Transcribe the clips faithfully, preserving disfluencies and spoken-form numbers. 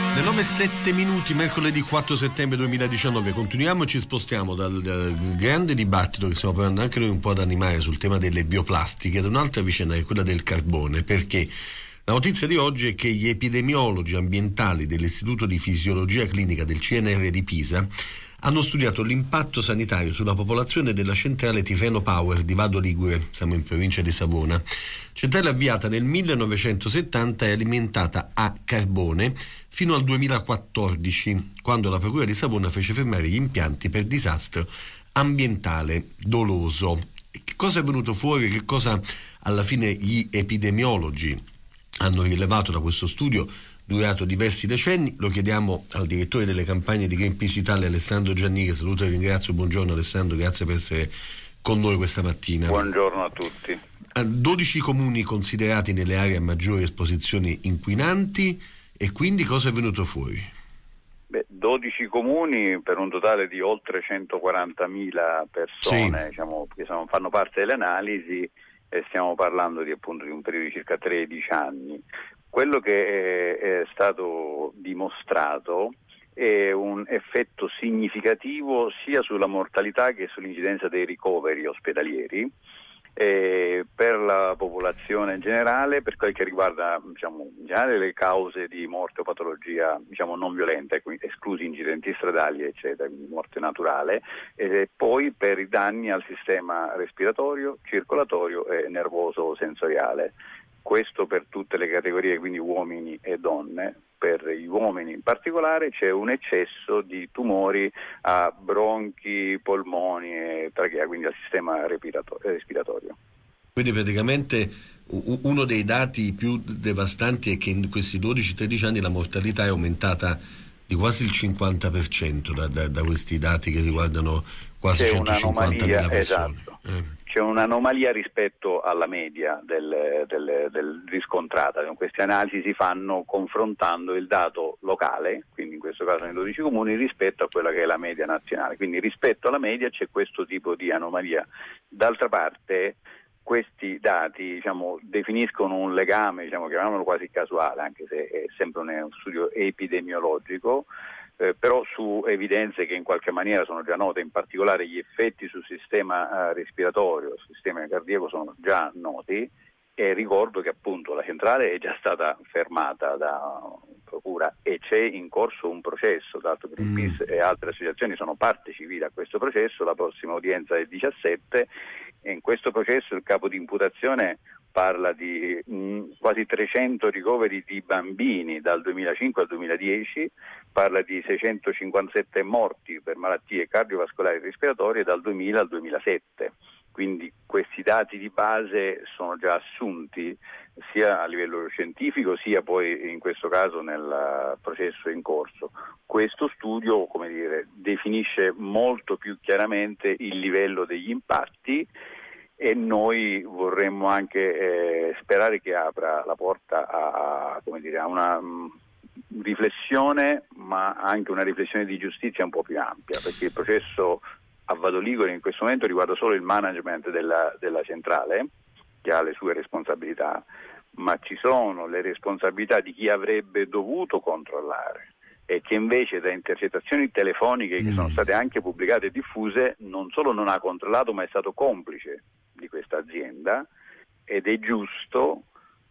Le nove e sette minuti, mercoledì quattro settembre duemiladiciannove. Continuiamo e ci spostiamo dal, dal grande dibattito che stiamo parlando anche noi un po' ad animare sul tema delle bioplastiche ad un'altra vicenda che è quella del carbone, perché la notizia di oggi è che gli epidemiologi ambientali dell'Istituto di Fisiologia Clinica del C N R di Pisa hanno studiato l'impatto sanitario sulla popolazione della centrale Tirreno Power di Vado Ligure, siamo in provincia di Savona. Centrale avviata nel millenovecentosettanta e alimentata a carbone fino al duemilaquattordici, quando la Procura di Savona fece fermare gli impianti per disastro ambientale doloso. Che cosa è venuto fuori? Che cosa alla fine gli epidemiologi hanno rilevato da questo studio durato diversi decenni? Lo chiediamo al direttore delle campagne di Greenpeace Italia, Alessandro Gianni, che saluto e ringrazio. Buongiorno Alessandro, grazie per essere con noi questa mattina. Buongiorno a tutti. dodici comuni considerati nelle aree a maggiori esposizioni inquinanti, e quindi cosa è venuto fuori? Beh, dodici comuni per un totale di oltre centoquarantamila persone, sì, diciamo, che sono, fanno parte delle analisi, e stiamo parlando di appunto di un periodo di circa tredici anni. Quello che è, è stato dimostrato è un effetto significativo sia sulla mortalità che sull'incidenza dei ricoveri ospedalieri eh, per la popolazione in generale, per quel che riguarda, diciamo, in generale le cause di morte o patologia, diciamo, non violenta, quindi esclusi incidenti stradali eccetera, quindi morte naturale, e poi per i danni al sistema respiratorio, circolatorio e nervoso sensoriale. Questo per tutte le categorie, quindi uomini e donne. Per gli uomini in particolare c'è un eccesso di tumori a bronchi, polmoni e trachea, quindi al sistema respiratorio. Quindi praticamente uno dei dati più devastanti è che in questi dodici tredici anni la mortalità è aumentata di quasi il cinquanta per cento da, da, da questi dati che riguardano quasi centocinquantamila persone. Esatto. Eh. C'è un'anomalia rispetto alla media del, del, del riscontrata. Queste analisi si fanno confrontando il dato locale, quindi in questo caso nei dodici comuni, rispetto a quella che è la media nazionale. Quindi rispetto alla media c'è questo tipo di anomalia. D'altra parte questi dati, diciamo, definiscono un legame, diciamo, chiamiamolo quasi casuale, anche se è sempre uno studio epidemiologico, Eh, però su evidenze che in qualche maniera sono già note, in particolare gli effetti sul sistema eh, respiratorio, sul sistema cardiaco sono già noti, e ricordo che appunto la centrale è già stata fermata da procura e c'è in corso un processo, dato che Greenpeace mm. e altre associazioni sono parte civile a questo processo. La prossima udienza è il diciassette e in questo processo il capo di imputazione parla di mh, quasi trecento ricoveri di bambini dal duemilacinque al duemiladieci, parla di seicentocinquantasette morti per malattie cardiovascolari e respiratorie dal duemila al duemilasette. Quindi questi dati di base sono già assunti sia a livello scientifico sia poi in questo caso nel processo in corso. Questo studio, come dire, definisce molto più chiaramente il livello degli impatti, e noi vorremmo anche eh, sperare che apra la porta a, come dire, a una mh, riflessione, ma anche una riflessione di giustizia un po' più ampia, perché il processo a Vado Ligure in questo momento riguarda solo il management della, della centrale, che ha le sue responsabilità, ma ci sono le responsabilità di chi avrebbe dovuto controllare e che invece da intercettazioni telefoniche che sono state anche pubblicate e diffuse non solo non ha controllato, ma è stato complice di questa azienda, ed è giusto,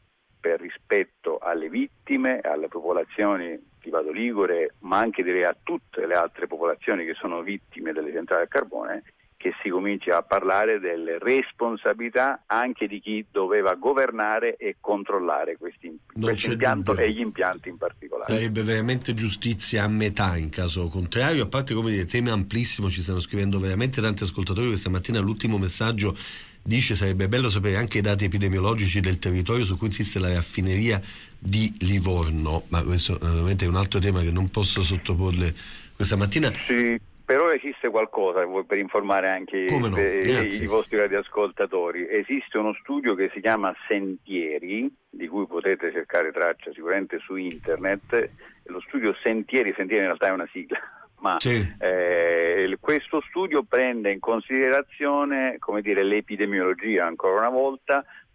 per rispetto alle vittime, alle popolazioni di Vado Ligure, ma anche direi a tutte le altre popolazioni che sono vittime delle centrali a carbone, che si cominci a parlare delle responsabilità anche di chi doveva governare e controllare questi, questo impianto dubbio. E gli impianti in particolare. Sarebbe veramente giustizia a metà in caso contrario, a parte, come dire, tema amplissimo, ci stanno scrivendo veramente tanti ascoltatori. Questa mattina l'ultimo messaggio dice: sarebbe bello sapere anche i dati epidemiologici del territorio su cui insiste la raffineria di Livorno, ma questo ovviamente è un altro tema che non posso sottoporle questa mattina. Sì. Però esiste qualcosa per informare anche no? i, i vostri radioascoltatori. Esiste uno studio che si chiama Sentieri, di cui potete cercare traccia sicuramente su internet. Lo studio Sentieri, Sentieri in realtà è una sigla, ma sì. eh, questo studio prende in considerazione, come dire, l'epidemiologia ancora una volta,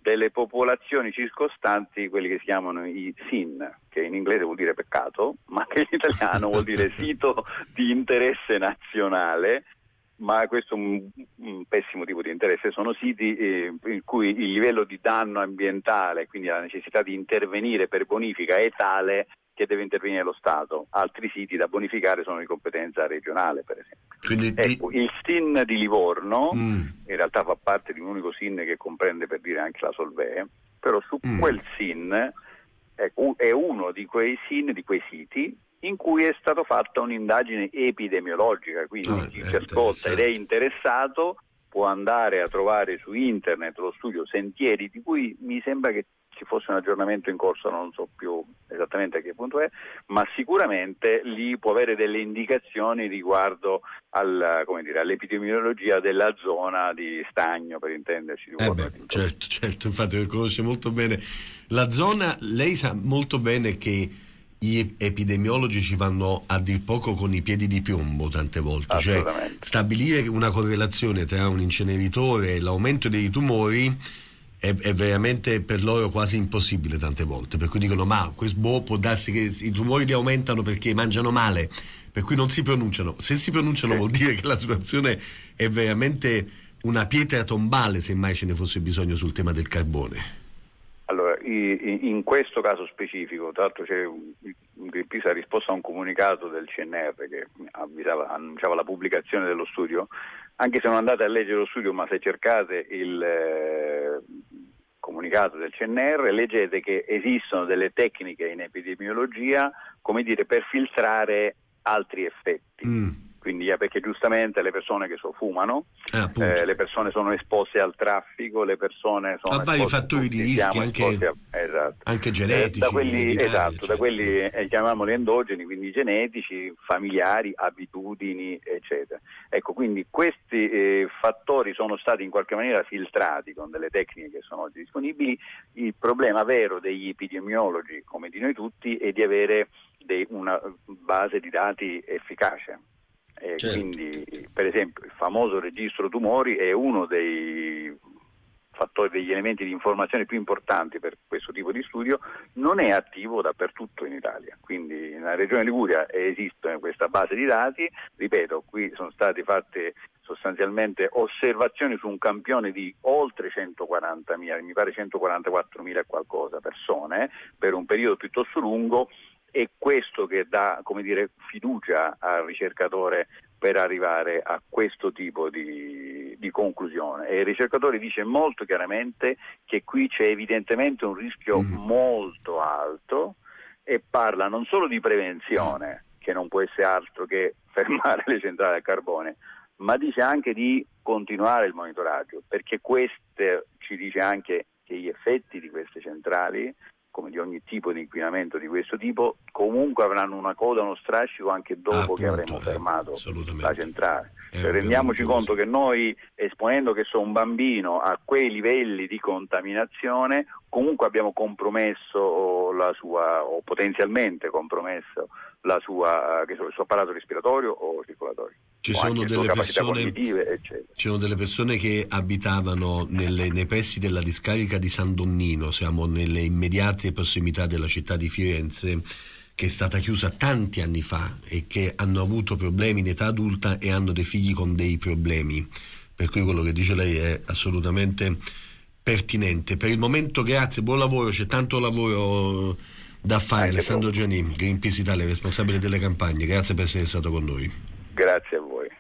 delle popolazioni circostanti, quelli che si chiamano i S I N, che in inglese vuol dire peccato, ma che in italiano vuol dire sito di interesse nazionale, ma questo è un, un pessimo tipo di interesse. Sono siti eh, in cui il livello di danno ambientale, quindi la necessità di intervenire per bonifica, è tale che deve intervenire lo Stato. Altri siti da bonificare sono di competenza regionale, per esempio. Quindi ecco, il S I N di Livorno mm. in realtà fa parte di un unico S I N che comprende, per dire, anche la Solvay, però su mm. quel S I N ecco, è uno di quei S I N, di quei siti in cui è stata fatta un'indagine epidemiologica, quindi oh, chi ci ascolta ed è interessato può andare a trovare su internet lo studio Sentieri, di cui mi sembra che ci fosse un aggiornamento in corso, non so più esattamente a che punto è, ma sicuramente lì può avere delle indicazioni riguardo al, come dire, all'epidemiologia della zona di Stagno, per intenderci. Di eh beh, certo, certo, infatti conosce molto bene la zona. Lei sa molto bene che gli epidemiologi ci vanno a dir poco con i piedi di piombo tante volte, cioè stabilire una correlazione tra un inceneritore e l'aumento dei tumori è, è veramente per loro quasi impossibile tante volte, per cui dicono ma questo boh, può darsi che i tumori li aumentano perché mangiano male, per cui non si pronunciano. Se si pronunciano sì. vuol dire che la situazione è veramente una pietra tombale, se mai ce ne fosse bisogno, sul tema del carbone. Allora, in questo caso specifico, tra l'altro c'è un, Greenpeace ha risposto a un comunicato del C N R che avvisava, annunciava la pubblicazione dello studio. Anche se non andate a leggere lo studio, ma se cercate il eh, comunicato del C N R, leggete che esistono delle tecniche in epidemiologia, come dire, per filtrare altri effetti. Mm. Quindi perché giustamente le persone che so fumano, ah, eh, le persone sono esposte al traffico, le persone sono a vari fattori di rischio anche, a, esatto. anche genetici, eh, da quelli, esatto, certo. da quelli eh, chiamiamoli endogeni, quindi genetici, familiari, abitudini, eccetera. Ecco, quindi questi eh, fattori sono stati in qualche maniera filtrati con delle tecniche che sono oggi disponibili. Il problema vero degli epidemiologi, come di noi tutti, è di avere dei, una base di dati efficace. Eh, certo. Quindi, per esempio, il famoso registro tumori è uno dei fattori, degli elementi di informazione più importanti per questo tipo di studio. Non è attivo dappertutto in Italia, quindi nella regione Liguria esiste questa base di dati. Ripeto, qui sono state fatte sostanzialmente osservazioni su un campione di oltre centoquarantamila, mi pare centoquarantaquattromila e qualcosa persone, per un periodo piuttosto lungo. È questo che dà, come dire, fiducia al ricercatore per arrivare a questo tipo di, di conclusione. E il ricercatore dice molto chiaramente che qui c'è evidentemente un rischio mm. molto alto, e parla non solo di prevenzione, che non può essere altro che fermare le centrali a carbone, ma dice anche di continuare il monitoraggio, perché queste, ci dice anche che gli effetti di queste centrali, come di ogni tipo di inquinamento di questo tipo, comunque avranno una coda, uno strascico anche dopo ah, appunto, che avremo fermato eh, la centrale. Cioè, rendiamoci conto che noi, esponendo che so un bambino a quei livelli di contaminazione, comunque abbiamo compromesso la sua, o potenzialmente compromesso la sua, che so, il suo apparato respiratorio o circolatorio. Ci sono, delle persone, ci sono delle persone che abitavano nelle, nei pressi della discarica di San Donnino, siamo nelle immediate prossimità della città di Firenze, che è stata chiusa tanti anni fa e che hanno avuto problemi in età adulta e hanno dei figli con dei problemi, per cui quello che dice lei è assolutamente pertinente. Per il momento grazie, buon lavoro, c'è tanto lavoro da fare. Anche Alessandro Giannini, Greenpeace Italia, responsabile delle campagne, grazie per essere stato con noi. Grazie a voi.